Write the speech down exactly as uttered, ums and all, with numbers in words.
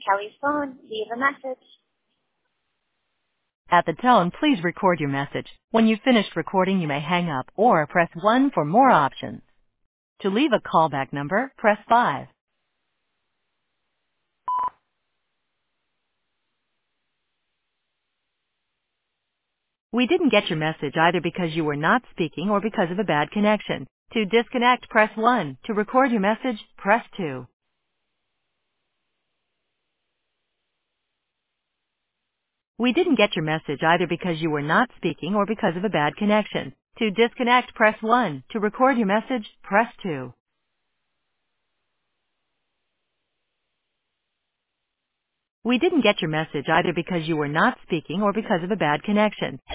Kelly's phone. Leave a message. At the tone, please record your message. When you've finished recording, you may hang up or press one for more options. To leave a callback number, press five. We didn't get your message either because you were not speaking or because of a bad connection. To disconnect, press one. To record your message, press two. We didn't get your message either because you were not speaking or because of a bad connection. To disconnect, press one. To record your message, press two. We didn't get your message either because you were not speaking or because of a bad connection.